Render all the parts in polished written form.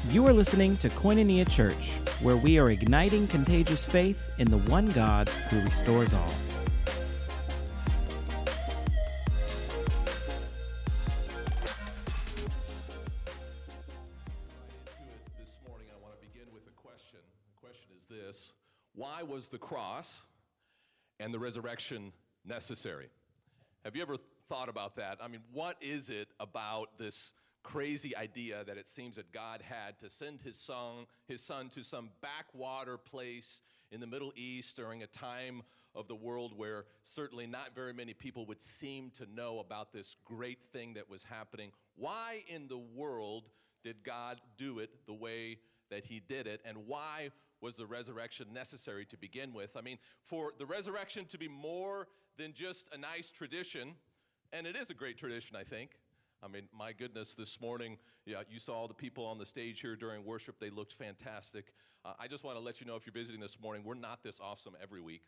You are listening to Koinonia Church, where we are igniting contagious faith in the one God who restores all. This morning, I want to begin with a question. The question is this: why was the cross and the resurrection necessary? Have you ever thought about that? I mean, what is it about this crazy idea that it seems that God had to send his son to some backwater place in the Middle East during a time of the world where certainly not very many people would seem to know about this great thing that was happening? Why in the world did God do it the way that he did it, and why was the resurrection necessary to begin with? I mean, for the resurrection to be more than just a nice tradition, and it is a great tradition, I think. I mean, my goodness, this morning, you saw all the people on the stage here during worship. They looked fantastic. I just want to let you know, if you're visiting this morning, we're not this awesome every week.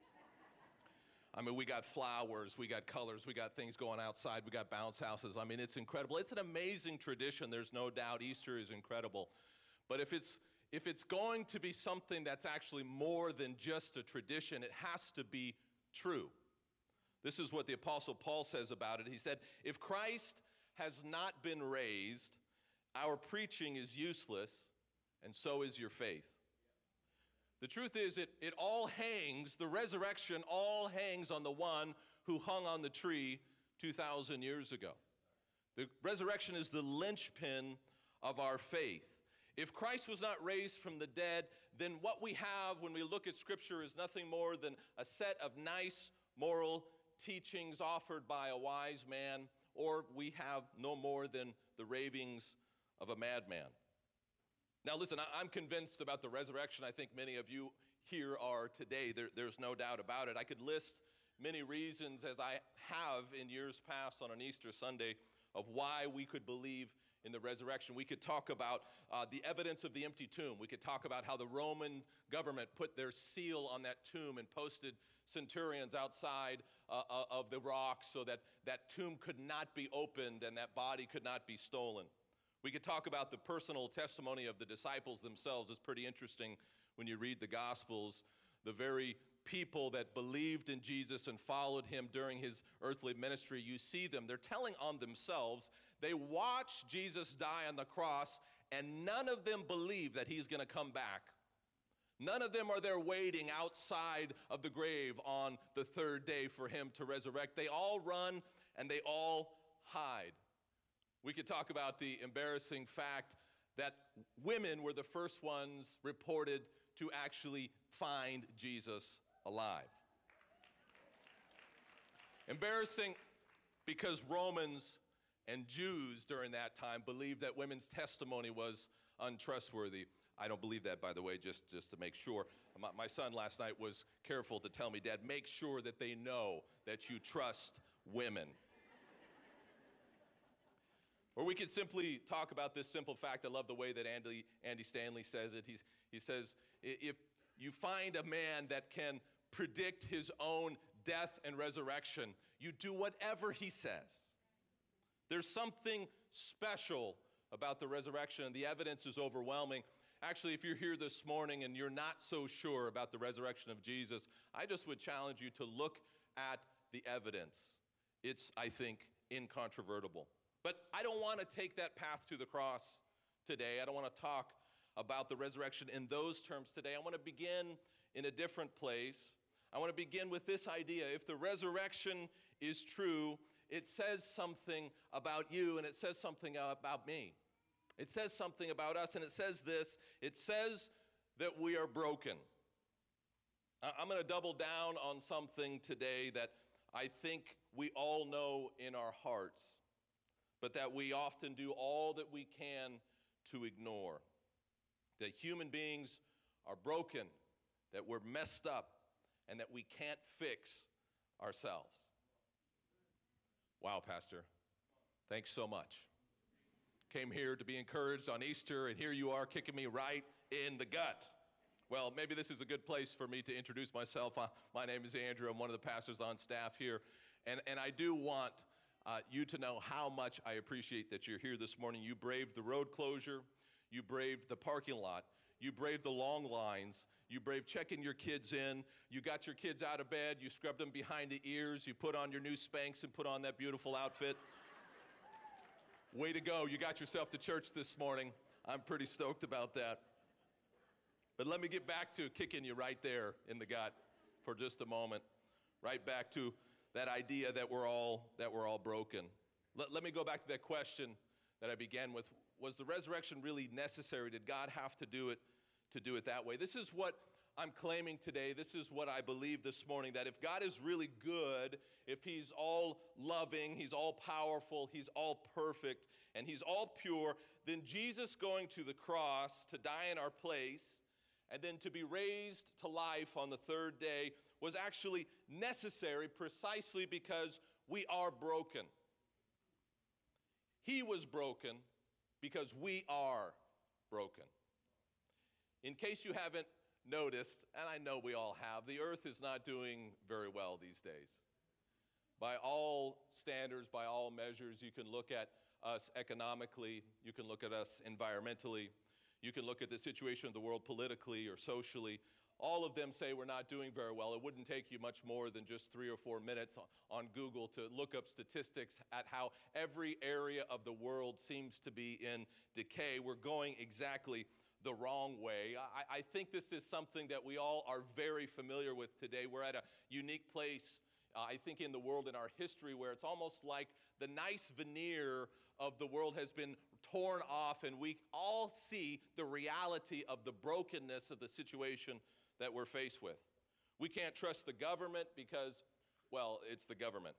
I mean, we got flowers, we got colors, we got things going outside, we got bounce houses. I mean, it's incredible. It's an amazing tradition. There's no doubt Easter is incredible. But if it's going to be something that's actually more than just a tradition, it has to be true. This is what the Apostle Paul says about it. He said, if Christ has not been raised, our preaching is useless, and so is your faith. The truth is, it all hangs, the resurrection all hangs on the one who hung on the tree 2,000 years ago. The resurrection is the linchpin of our faith. If Christ was not raised from the dead, then what we have when we look at Scripture is nothing more than a set of nice moral teachings offered by a wise man, or we have no more than the ravings of a madman. Now listen, I'm convinced about the resurrection. I think many of you here are today. There's no doubt about it. I could list many reasons, as I have in years past on an Easter Sunday, of why we could believe in the resurrection. We could talk about the evidence of the empty tomb. We could talk about how the Roman government put their seal on that tomb and posted centurions outside of the rock so that that tomb could not be opened and that body could not be stolen. We could talk about the personal testimony of the disciples themselves. It's pretty interesting when you read the Gospels. The very people that believed in Jesus and followed him during his earthly ministry, you see them. They're telling on themselves. They watched Jesus die on the cross, and none of them believe that he's going to come back. None of them are there waiting outside of the grave on the third day for him to resurrect. They all run and they all hide. We could talk about the embarrassing fact that women were the first ones reported to actually find Jesus alive. Embarrassing because Romans and Jews during that time believed that women's testimony was untrustworthy. I don't believe that, by the way, just to make sure. My son last night was careful to tell me, Dad, make sure that they know that you trust women. Or we could simply talk about this simple fact. I love the way that Andy Stanley says it. He says, if you find a man that can predict his own death and resurrection, you do whatever he says. There's something special about the resurrection, and the evidence is overwhelming. Actually, if you're here this morning and you're not so sure about the resurrection of Jesus, I just would challenge you to look at the evidence. It's, I think, incontrovertible. But I don't want to take that path to the cross today. I don't want to talk about the resurrection in those terms today. I want to begin in a different place. I want to begin with this idea. If the resurrection is true, it says something about you, and it says something about me. It says something about us, and it says this. It says that we are broken. I'm going to double down on something today that I think we all know in our hearts, but that we often do all that we can to ignore. That human beings are broken, that we're messed up, and that we can't fix ourselves. Wow, Pastor. Thanks so much. Came here to be encouraged on Easter, and here you are kicking me right in the gut. Well, maybe this is a good place for me to introduce myself. My name is Andrew. I'm one of the pastors on staff here, and I do want you to know how much I appreciate that you're here this morning. You braved the road closure. You braved the parking lot. You braved the long lines. You braved checking your kids in. You got your kids out of bed. You scrubbed them behind the ears. You put on your new Spanx and put on that beautiful outfit. Way to go. You got yourself to church this morning. I'm pretty stoked about that. But let me get back to kicking you right there in the gut for just a moment. Right back to that idea that we're all broken. Let me go back to that question that I began with. Was the resurrection really necessary? Did God have to do it that way? This is what I'm claiming today. This is what I believe this morning, that if God is really good, if he's all loving, he's all powerful, he's all perfect, and he's all pure, then Jesus going to the cross to die in our place and then to be raised to life on the third day was actually necessary precisely because we are broken. He was broken because we are broken. In case you haven't noticed, and I know we all have, the earth is not doing very well these days. By all standards, by all measures, you can look at us economically, you can look at us environmentally, you can look at the situation of the world politically or socially. All of them say we're not doing very well. It wouldn't take you much more than just 3 or 4 minutes on Google to look up statistics at how every area of the world seems to be in decay. We're going exactly the wrong way. I think this is something that we all are very familiar with today. We're at a unique place, I think, in the world, in our history, where it's almost like the nice veneer of the world has been torn off, and we all see the reality of the brokenness of the situation that we're faced with. We can't trust the government because, well, it's the government.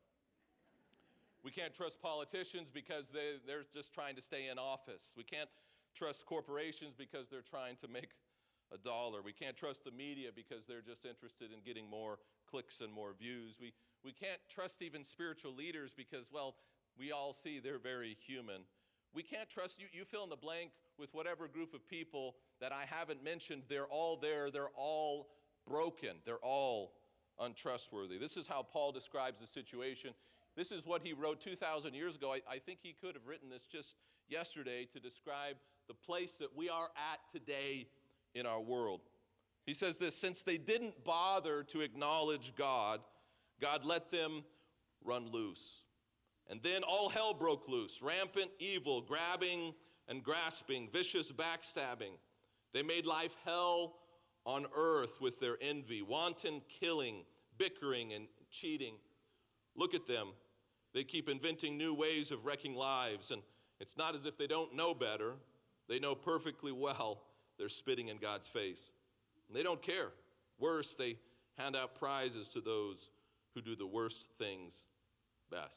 We can't trust politicians because they're just trying to stay in office. We can't trust corporations because they're trying to make a dollar. We can't trust the media because they're just interested in getting more clicks and more views. We can't trust even spiritual leaders because, well, we all see they're very human. We can't trust you fill in the blank with whatever group of people that I haven't mentioned. They're all there. They're all broken. They're all untrustworthy. This is how Paul describes the situation. This is what he wrote 2,000 years ago. I think he could have written this just yesterday to describe the place that we are at today in our world. He says this: since they didn't bother to acknowledge God, God let them run loose. And then all hell broke loose. Rampant evil, grabbing and grasping, vicious backstabbing. They made life hell on earth with their envy, wanton killing, bickering, and cheating. Look at them. They keep inventing new ways of wrecking lives, and it's not as if they don't know better. They know perfectly well they're spitting in God's face. And they don't care. Worse, they hand out prizes to those who do the worst things best.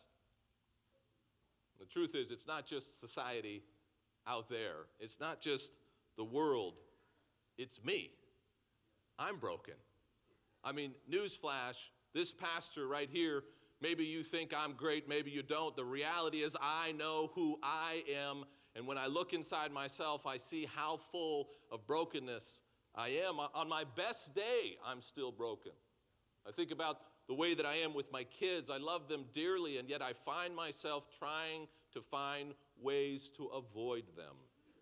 The truth is, it's not just society out there. It's not just the world. It's me. I'm broken. I mean, newsflash, this pastor right here, maybe you think I'm great, maybe you don't. The reality is I know who I am, and when I look inside myself, I see how full of brokenness I am. On my best day, I'm still broken. I think about the way that I am with my kids. I love them dearly, and yet I find myself trying to find ways to avoid them.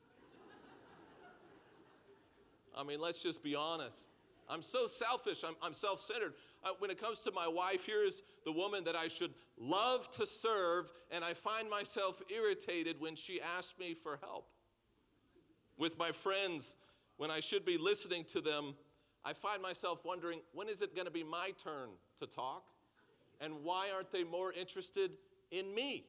I mean, let's just be honest. I'm so selfish. I'm self-centered. When it comes to my wife, here's the woman that I should love to serve, and I find myself irritated when she asks me for help. With my friends, when I should be listening to them, I find myself wondering, when is it going to be my turn to talk? And why aren't they more interested in me?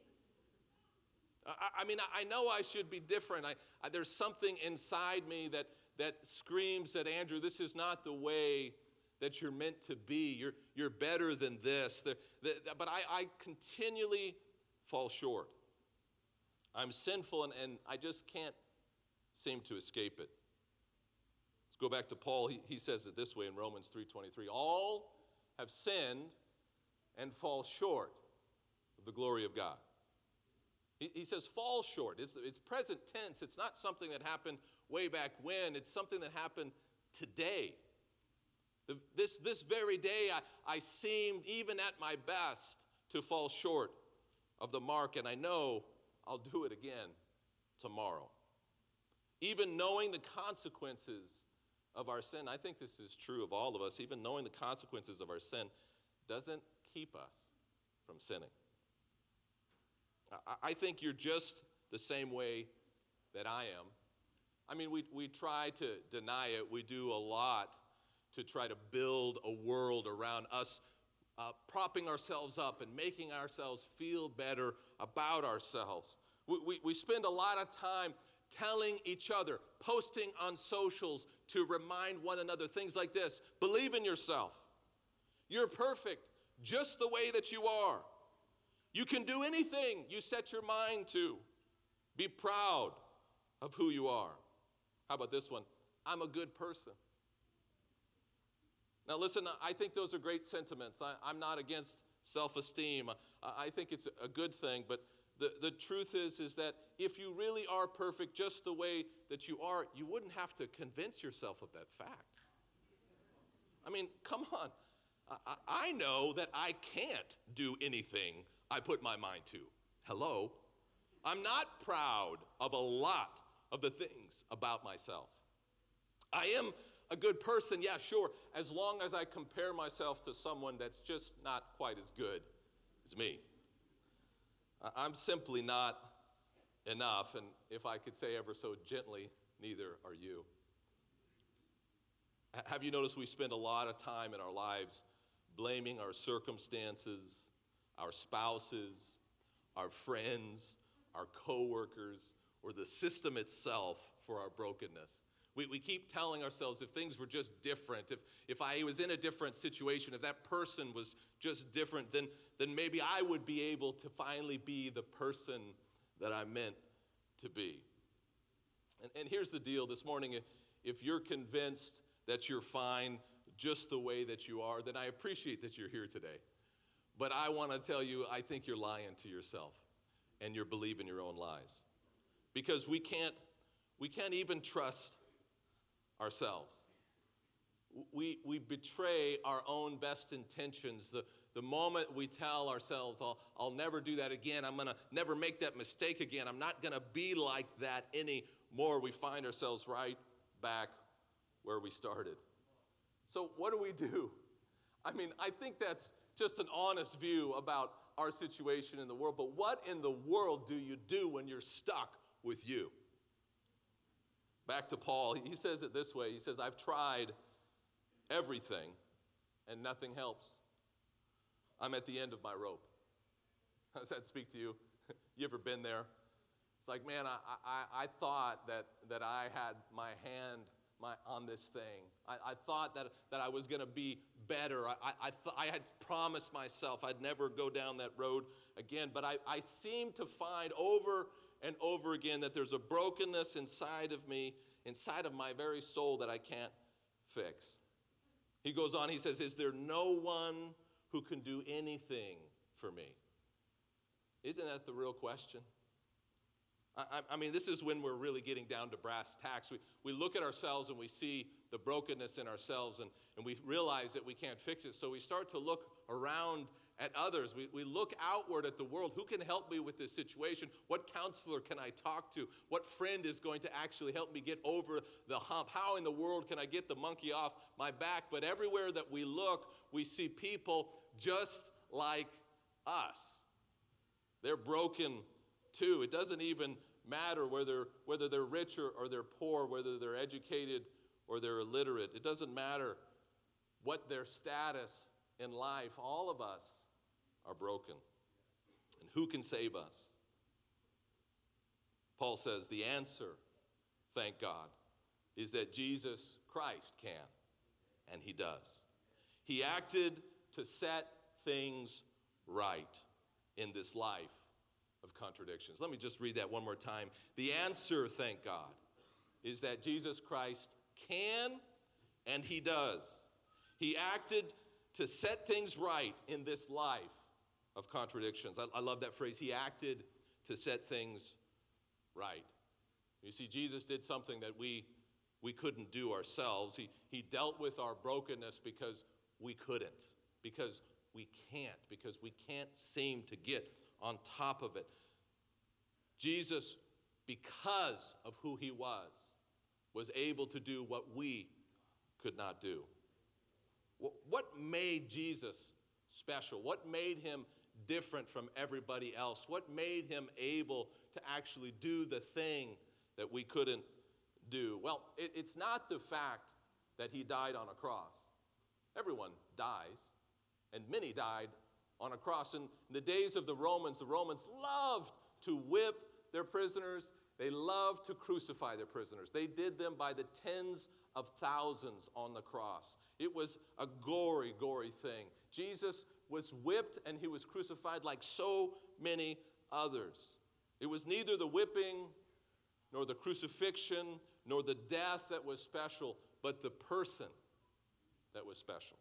I mean, I know I should be different. There's something inside me that screams that, Andrew, this is not the way that you're meant to be. You're better than this. But I continually fall short. I'm sinful, and I just can't seem to escape it. Let's go back to Paul. He says it this way in Romans 3:23. All have sinned and fall short of the glory of God. He says fall short. It's present tense. It's not something that happened way back when. It's something that happened today. This very day, I seemed, even at my best, to fall short of the mark, and I know I'll do it again tomorrow. even knowing the consequences of our sin. I think this is true of all of us. Even knowing the consequences of our sin doesn't keep us from sinning. I think you're just the same way that I am. I mean, we try to deny it. We do a lot to try to build a world around us, propping ourselves up and making ourselves feel better about ourselves. We spend a lot of time telling each other, posting on socials to remind one another things like this: believe in yourself. You're perfect just the way that you are. You can do anything you set your mind to. Be proud of who you are. How about this one? I'm a good person. Now listen, I think those are great sentiments. I'm not against self-esteem. I think it's a good thing, but the truth is that if you really are perfect just the way that you are, you wouldn't have to convince yourself of that fact. I mean, come on. I know that I can't do anything I put my mind to. Hello? I'm not proud of a lot of the things about myself. I am a good person, yeah, sure, as long as I compare myself to someone that's just not quite as good as me. I'm simply not enough, and if I could say ever so gently, neither are you. Have you noticed we spend a lot of time in our lives blaming our circumstances, our spouses, our friends, our coworkers, or the system itself for our brokenness? We keep telling ourselves if things were just different, if I was in a different situation, if that person was just different, then maybe I would be able to finally be the person that I'm meant to be. And here's the deal this morning. If you're convinced that you're fine just the way that you are, then I appreciate that you're here today. But I want to tell you, I think you're lying to yourself and you're believing your own lies. Because we can't even trust ourselves. We betray our own best intentions. The moment we tell ourselves, I'll never do that again, I'm going to never make that mistake again, I'm not going to be like that anymore, we find ourselves right back where we started. So what do? I mean, I think that's just an honest view about our situation in the world, but what in the world do you do when you're stuck with you? Back to Paul, he says it this way. He says, I've tried everything and nothing helps. I'm at the end of my rope. How does that speak to you? You ever been there? It's like, man, I thought that I had my hand on this thing. I thought that I was going to be better. I had promised myself I'd never go down that road again. But I seem to find over and over again that there's a brokenness inside of me, inside of my very soul that I can't fix. He goes on, he says, is there no one who can do anything for me? Isn't that the real question? I mean, this is when we're really getting down to brass tacks. We look at ourselves and we see the brokenness in ourselves and we realize that we can't fix it. So we start to look around at others. We look outward at the world. Who can help me with this situation? What counselor can I talk to? What friend is going to actually help me get over the hump? How in the world can I get the monkey off my back? But everywhere that we look, we see people just like us. They're broken too. It doesn't even matter whether they're rich or they're poor, whether they're educated or they're illiterate. It doesn't matter what their status in life. All of us are broken. And who can save us? Paul says the answer, thank God, is that Jesus Christ can, and he does. He acted to set things right in this life of contradictions. Let me just read that one more time. The answer, thank God, is that Jesus Christ can and he does. He acted to set things right in this life of contradictions. I love that phrase. He acted to set things right. You see, Jesus did something that we couldn't do ourselves. He dealt with our brokenness because we couldn't, because we can't seem to get on top of it. Jesus, because of who he was, was able to do what we could not do. What made Jesus special? What made him different from everybody else? What made him able to actually do the thing that we couldn't do? Well, it's not the fact that he died on a cross. Everyone dies, and many died on a cross. In the days of the Romans loved to whip their prisoners. They loved to crucify their prisoners. They did them by the tens of thousands on the cross. It was a gory, gory thing. Jesus was whipped and he was crucified like so many others. It was neither the whipping, nor the crucifixion, nor the death that was special, but the person that was special.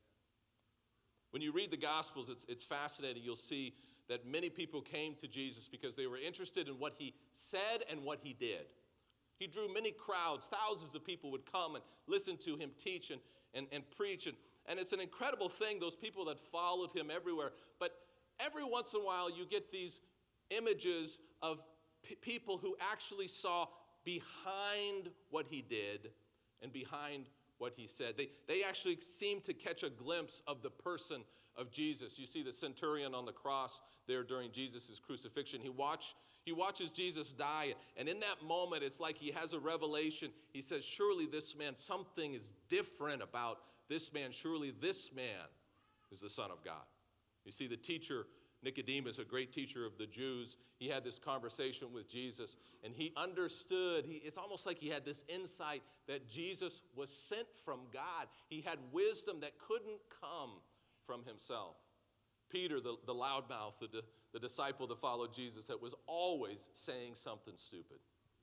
When you read the Gospels, it's fascinating. You'll see that many people came to Jesus because they were interested in what he said and what he did. He drew many crowds. Thousands of people would come and listen to him teach and preach. And it's an incredible thing, those people that followed him everywhere. But every once in a while, you get these images of people who actually saw behind what he did and behind what he said. They actually seem to catch a glimpse of the person of Jesus. You see the centurion on the cross there during Jesus' crucifixion. He watches Jesus die, and in that moment, it's like he has a revelation. He says, surely this man, something is different about this man. Surely this man is the Son of God. You see, the teacher, Nicodemus, a great teacher of the Jews, he had this conversation with Jesus, and he understood. It's almost like he had this insight that Jesus was sent from God. He had wisdom that couldn't come from himself. Peter, the loudmouth, the disciple that followed Jesus, that was always saying something stupid.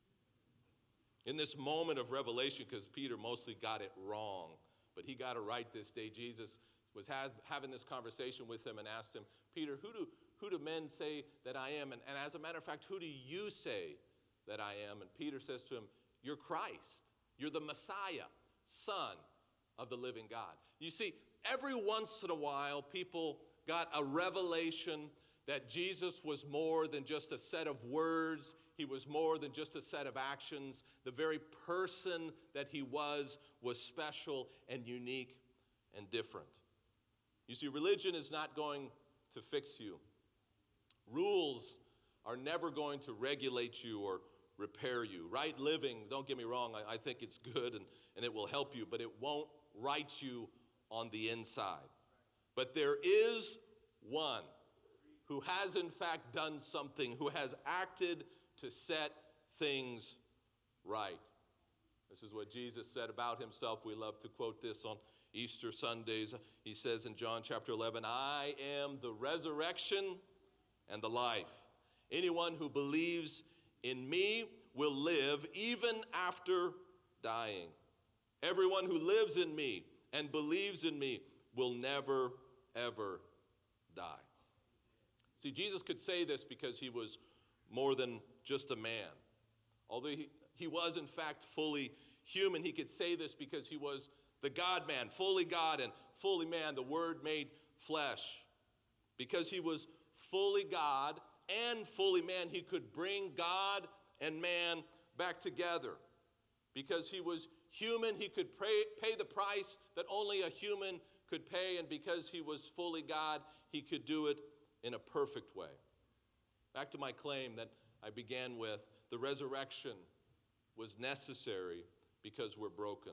In this moment of revelation, because Peter mostly got it wrong, but he got it right this day, Jesus was having this conversation with him and asked him, Peter, who do men say that I am? And as a matter of fact, who do you say that I am? And Peter says to him, you're Christ. You're the Messiah, Son of the living God. You see, every once in a while, people got a revelation that Jesus was more than just a set of words. He was more than just a set of actions. The very person that he was special and unique and different. You see, religion is not going to fix you. Rules are never going to regulate you or repair you. Right living, don't get me wrong, I think it's good and it will help you, but it won't right you on the inside. But there is one who has in fact done something, who has acted to set things right. This is what Jesus said about himself. We love to quote this on Easter Sundays. He says in John chapter 11, I am the resurrection and the life. Anyone who believes in me will live even after dying. Everyone who lives in me and believes in me will never, ever die. See, Jesus could say this because he was more than just a man. Although he was, in fact, fully human, he could say this because he was the God-man, fully God and fully man, the Word made flesh. Because he was fully God and fully man, he could bring God and man back together. Because he was human, he could pay the price that only a human could pay, and because he was fully God, he could do it in a perfect way. Back to my claim that I began with, the resurrection was necessary because we're broken.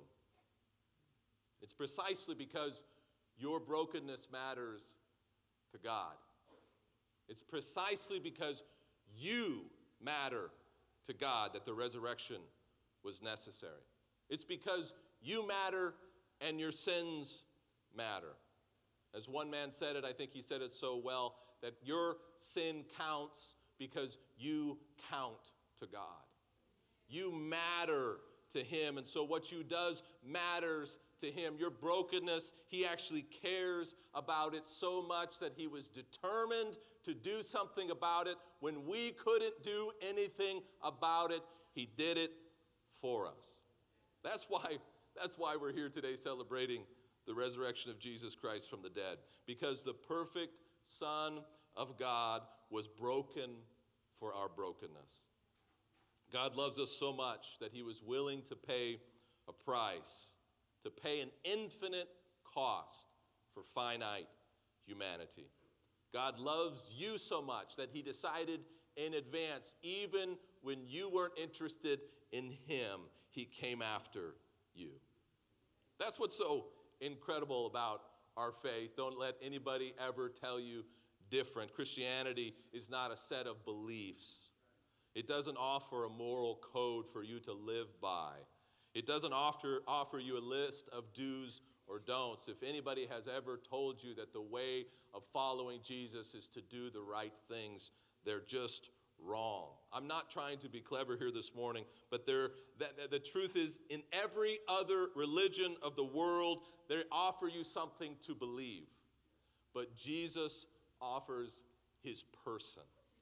It's precisely because your brokenness matters to God. It's precisely because you matter to God that the resurrection was necessary. It's because you matter and your sins matter. As one man said it, I think he said it so well, that your sin counts because you count to God. You matter to him, and so what you does matters to him. Your brokenness, he actually cares about it so much that he was determined to do something about it. When we couldn't do anything about it, he did it for us. That's why we're here today celebrating the resurrection of Jesus Christ from the dead, because the perfect Son of God was broken for our brokenness. God loves us so much that he was willing to pay a price, to pay an infinite cost for finite humanity. God loves you so much that he decided in advance, even when you weren't interested in him, he came after you. That's what's so incredible about our faith. Don't let anybody ever tell you different. Christianity is not a set of beliefs. It doesn't offer a moral code for you to live by. It doesn't offer you a list of do's or don'ts. If anybody has ever told you that the way of following Jesus is to do the right things, they're just wrong. I'm not trying to be clever here this morning, but the truth is, in every other religion of the world, they offer you something to believe. But Jesus offers his person.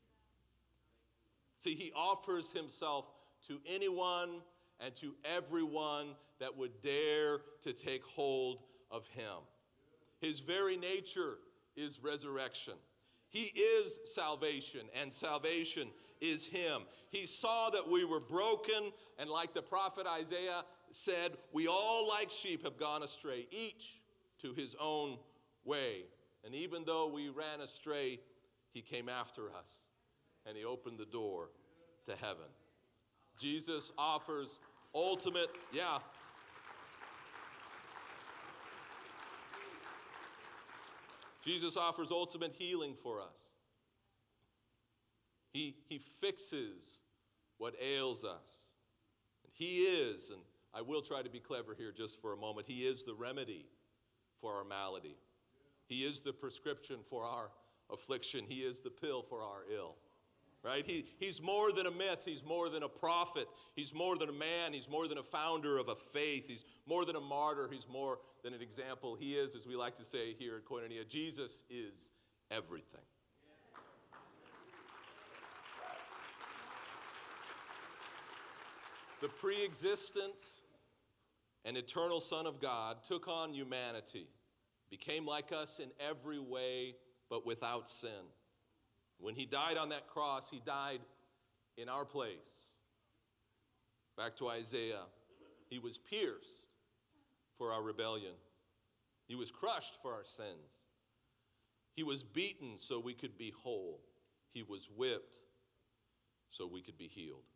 See, he offers himself to anyone and to everyone that would dare to take hold of him. His very nature is resurrection. He is salvation, and salvation is him. He saw that we were broken, and like the prophet Isaiah said, we all like sheep have gone astray, each to his own way. And even though we ran astray, he came after us, and he opened the door to heaven. Jesus offers ultimate, Jesus offers ultimate healing for us. He fixes what ails us. And he is, and I will try to be clever here just for a moment, he is the remedy for our malady. He is the prescription for our affliction. He is the pill for our ill. Right? He's more than a myth. He's more than a prophet. He's more than a man. He's more than a founder of a faith. He's more than a martyr. He's more than an example. He is, as we like to say here at Koinonia, Jesus is everything. The pre-existent and eternal Son of God took on humanity, became like us in every way, but without sin. When he died on that cross, he died in our place. Back to Isaiah, he was pierced for our rebellion. He was crushed for our sins. He was beaten so we could be whole. He was whipped so we could be healed.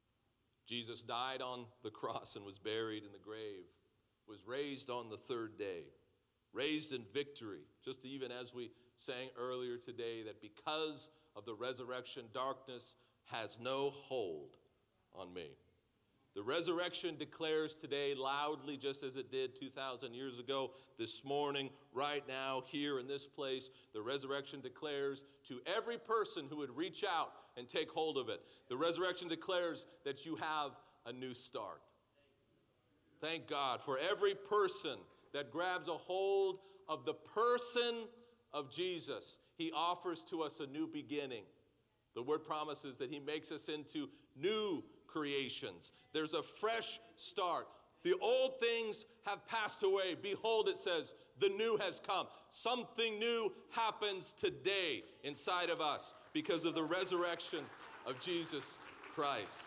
Jesus died on the cross and was buried in the grave, was raised on the third day, raised in victory, just even as we sang earlier today, that because of the resurrection, darkness has no hold on me. The resurrection declares today loudly, just as it did 2,000 years ago, this morning, right now, here in this place, the resurrection declares to every person who would reach out and take hold of it, the resurrection declares that you have a new start. Thank God for every person that grabs a hold of the person of Jesus. He offers to us a new beginning. The word promises that he makes us into new creations. There's a fresh start. The old things have passed away. Behold, it says, the new has come. Something new happens today inside of us because of the resurrection of Jesus Christ.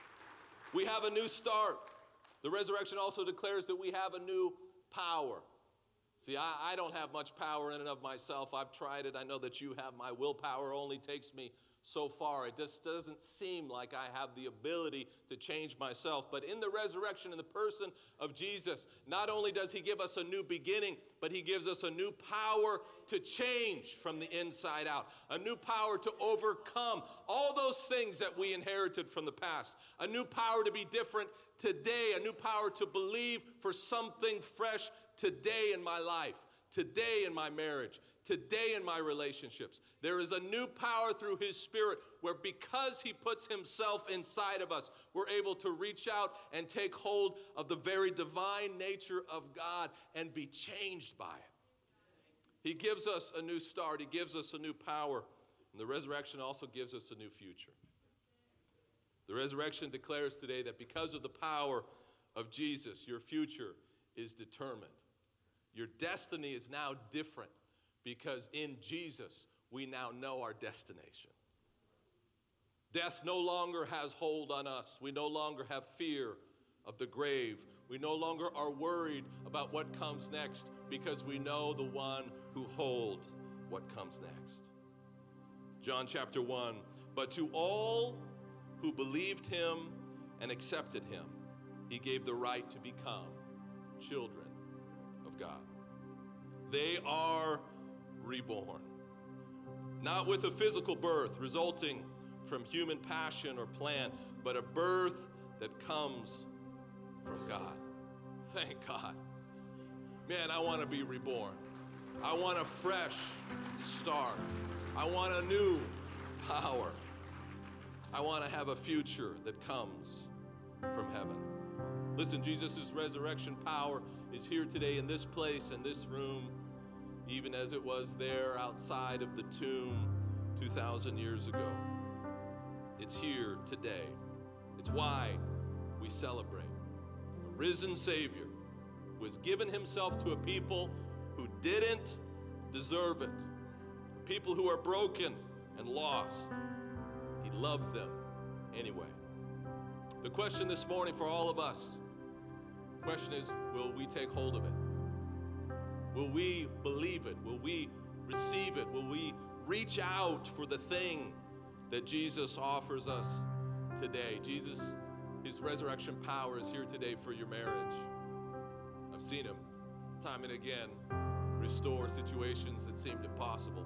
We have a new start. The resurrection also declares that we have a new power. See, I don't have much power in and of myself. I've tried it. I know that you have. My willpower only takes me so far. It just doesn't seem like I have the ability to change myself. But in the resurrection, in the person of Jesus, not only does he give us a new beginning, but he gives us a new power to change from the inside out, a new power to overcome all those things that we inherited from the past, a new power to be different today, a new power to believe for something fresh today in my life, today in my marriage, today in my relationships. There is a new power through his Spirit where because he puts himself inside of us, we're able to reach out and take hold of the very divine nature of God and be changed by it. He gives us a new start. He gives us a new power. And the resurrection also gives us a new future. The resurrection declares today that because of the power of Jesus, your future is determined. Your destiny is now different because in Jesus, we now know our destination. Death no longer has hold on us. We no longer have fear of the grave. We no longer are worried about what comes next because we know the one who holds what comes next. John chapter 1, but to all who believed him and accepted him, he gave the right to become children of God. They are reborn, not with a physical birth resulting from human passion or plan, but a birth that comes from God. Thank God. Man, I want to be reborn. I want a fresh start. I want a new power. I want to have a future that comes from heaven. Listen, Jesus' resurrection power is here today in this place, in this room, even as it was there outside of the tomb 2,000 years ago. It's here today. It's why we celebrate a risen Savior who has given himself to a people who didn't deserve it, people who are broken and lost. He loved them anyway. The question this morning for all of us, the question is, will we take hold of it? Will we believe it? Will we receive it? Will we reach out for the thing that Jesus offers us today? Jesus, his resurrection power is here today for your marriage. I've seen him time and again restore situations that seemed impossible.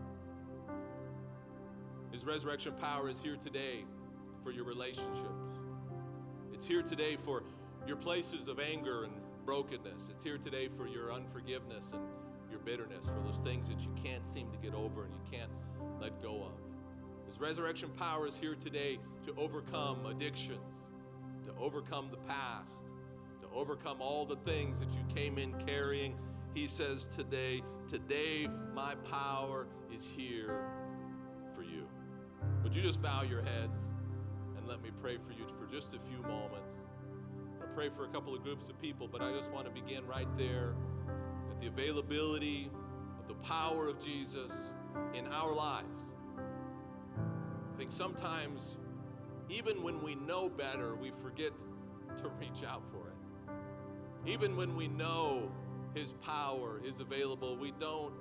His resurrection power is here today for your relationships. It's here today for your places of anger and brokenness. It's here today for your unforgiveness and your bitterness, for those things that you can't seem to get over and you can't let go of. His resurrection power is here today to overcome addictions, to overcome the past, to overcome all the things that you came in carrying. He says today my power is here for you. Would you just bow your heads and let me pray for you for just a few moments? I pray for a couple of groups of people, but I just want to begin right there at the availability of the power of Jesus in our lives. I think sometimes, even when we know better, we forget to reach out for it. Even when we know his power is available, we don't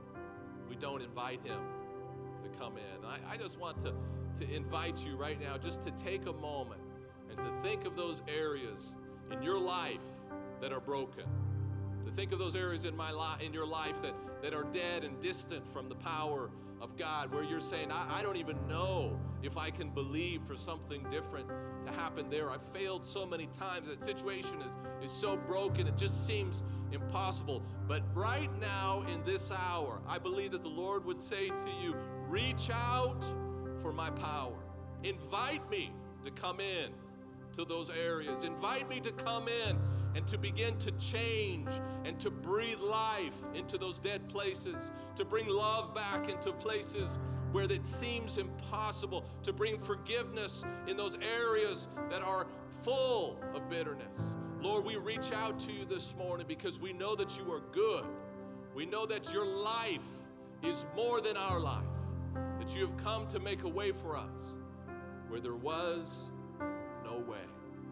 invite him to come in. I just want to invite you right now just to take a moment and to think of those areas in your life that are broken. To think of those areas in your life that are dead and distant from the power of God, where you're saying, I don't even know if I can believe for something different to happen there. I've failed so many times. That situation is so broken, it just seems impossible. But right now, in this hour, I believe that the Lord would say to you, reach out for my power. Invite me to come in to those areas. Invite me to come in and to begin to change and to breathe life into those dead places, to bring love back into places where it seems impossible, to bring forgiveness in those areas that are full of bitterness. Lord, we reach out to you this morning because we know that you are good. We know that your life is more than our life, that you have come to make a way for us where there was no way.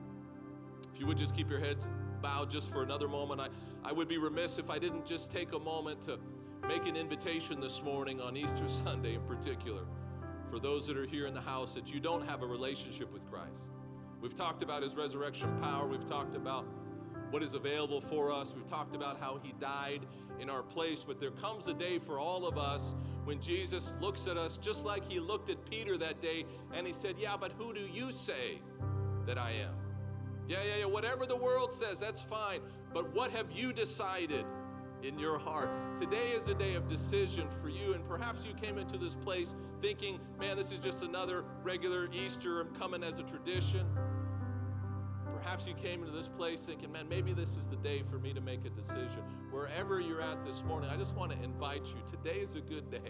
If you would just keep your heads bowed just for another moment. I would be remiss if I didn't just take a moment to make an invitation this morning on Easter Sunday in particular for those that are here in the house that you don't have a relationship with Christ. We've talked about his resurrection power. We've talked about what is available for us. We've talked about how he died in our place. But there comes a day for all of us when Jesus looks at us just like he looked at Peter that day and he said, yeah, but who do you say that I am? Yeah, whatever the world says, that's fine. But what have you decided in your heart? Today is a day of decision for you, and perhaps you came into this place thinking, man, this is just another regular Easter. I'm coming as a tradition. Perhaps you came into this place thinking, man, maybe this is the day for me to make a decision. Wherever you're at this morning, I just want to invite you. Today is a good day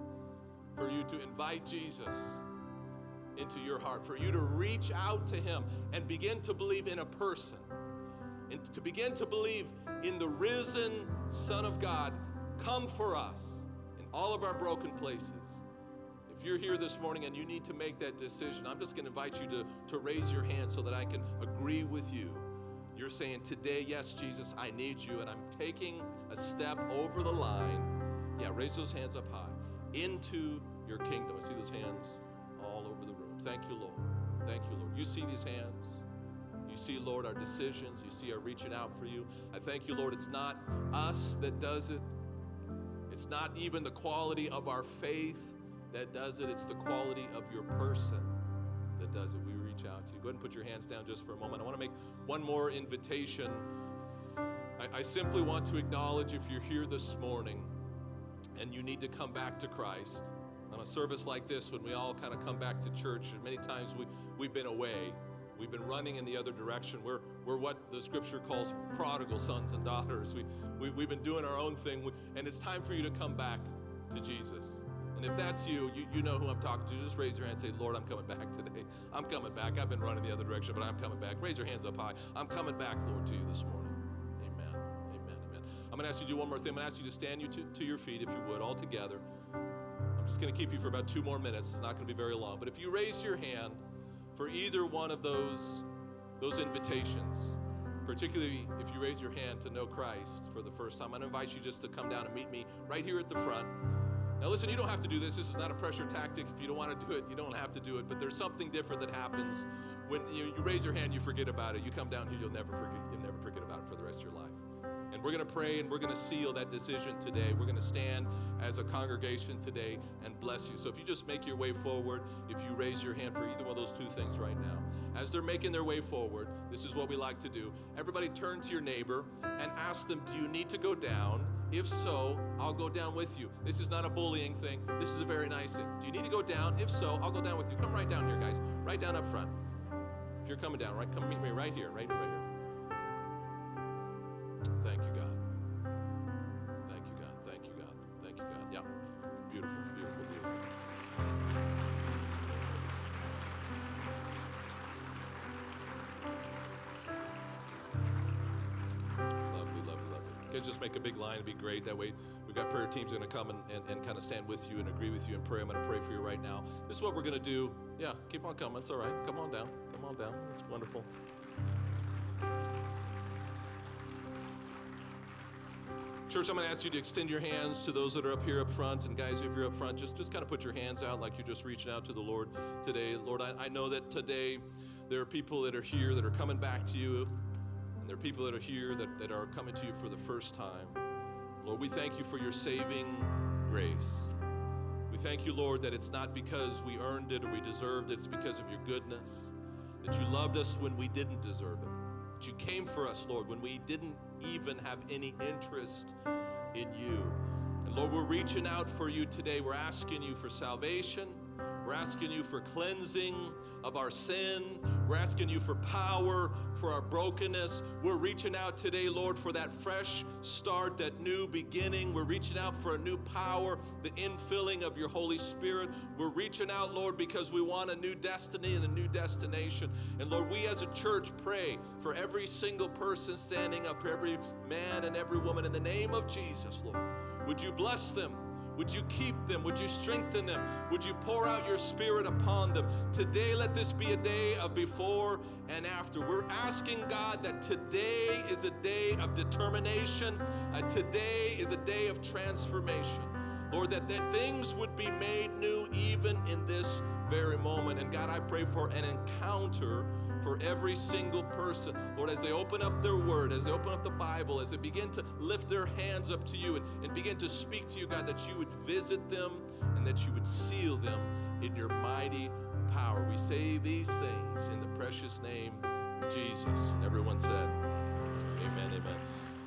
for you to invite Jesus into your heart, for you to reach out to him and begin to believe in a person, and to begin to believe in the risen Son of God come for us in all of our broken places. if you're here this morning and you need to make that decision, I'm just going to invite you to raise your hand so that I can agree with you. You're saying, today, yes, Jesus, I need you, and I'm taking a step over the line. Yeah, raise those hands up high. Into your kingdom. I see those hands all over the room. Thank you, Lord. Thank you, Lord. You see these hands. You see, Lord, our decisions. You see our reaching out for you. I thank you, Lord, it's not us that does it. It's not even the quality of our faith that does it. It's the quality of your person that does it. We reach out to you. Go ahead and put your hands down just for a moment. I want to make one more invitation. I simply want to acknowledge, if you're here this morning and you need to come back to Christ, on a service like this, when we all kind of come back to church, many times we've been away. We've been running in the other direction. We're what the scripture calls prodigal sons and daughters. We've been doing our own thing, and it's time for you to come back to Jesus. And if that's you know who I'm talking to. Just raise your hand and say, Lord, I'm coming back today. I'm coming back. I've been running the other direction, but I'm coming back. Raise your hands up high. I'm coming back, Lord, to you this morning. Amen, amen, amen. I'm going to ask you to do one more thing. I'm going to ask you to stand to your feet, if you would, all together. I'm just going to keep you for about 2 more minutes. It's not going to be very long. But if you raise your hand for either one of those invitations, particularly if you raise your hand to know Christ for the first time, I'm going to invite you just to come down and meet me right here at the front. Now listen, you don't have to do this. This is not a pressure tactic. If you don't want to do it, you don't have to do it. But there's something different that happens when you raise your hand, you forget about it. You come down here, you'll never forget about it for the rest of your life. And we're going to pray and we're going to seal that decision today. We're going to stand as a congregation today and bless you. So if you just make your way forward, if you raise your hand for either one of those two things right now, as they're making their way forward, this is what we like to do. Everybody turn to your neighbor and ask them, do you need to go down? If so, I'll go down with you. This is not a bullying thing. This is a very nice thing. Do you need to go down? If so, I'll go down with you. Come right down here, guys. Right down up front. If you're coming down, right, come meet me right here, right here. Thank you, God. Thank you, God. Thank you, God. Thank you, God. Yeah. Beautiful, beautiful, beautiful. Lovely, lovely, lovely. Okay, just make a big line. It'd be great. That way, we've got prayer teams going to come and kind of stand with you and agree with you in prayer. I'm going to pray for you right now. This is what we're going to do. Yeah, keep on coming. It's all right. Come on down. Come on down. It's wonderful. Church, I'm going to ask you to extend your hands to those that are up here up front. And guys, if you're up front, just kind of put your hands out like you're just reaching out to the Lord today. Lord, I know that today there are people that are here that are coming back to you. And there are people that are here that are coming to you for the first time. Lord, we thank you for your saving grace. We thank you, Lord, that it's not because we earned it or we deserved it. It's because of your goodness. That you loved us when we didn't deserve it. That you came for us, Lord, when we didn't even have any interest in you. And Lord, we're reaching out for you today. We're asking you for salvation. We're asking you for cleansing of our sin. We're asking you for power for our brokenness. We're reaching out today, Lord, for that fresh start, that new beginning. We're reaching out for a new power, the infilling of your Holy Spirit. We're reaching out, Lord, because we want a new destiny and a new destination. And Lord, we as a church pray for every single person standing up, every man and every woman, in the name of Jesus, Lord. Would you bless them? Would you keep them? Would you strengthen them? Would you pour out your Spirit upon them? Today, let this be a day of before and after. We're asking, God, that today is a day of determination. Today is a day of transformation. Lord, that things would be made new even in this very moment. And God, I pray for an encounter for every single person, Lord, as they open up their word, as they open up the Bible, as they begin to lift their hands up to you and begin to speak to you, God, that you would visit them and that you would seal them in your mighty power. We say these things in the precious name of Jesus. Everyone said, amen, amen.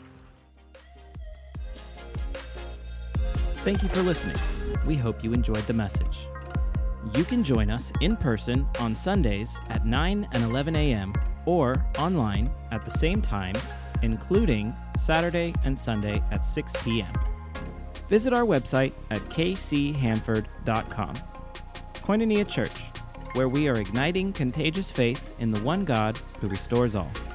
Thank you for listening. We hope you enjoyed the message. You can join us in person on Sundays at 9 and 11 a.m. or online at the same times, including Saturday and Sunday at 6 p.m. Visit our website at kchanford.com. Koinonia Church, where we are igniting contagious faith in the one God who restores all.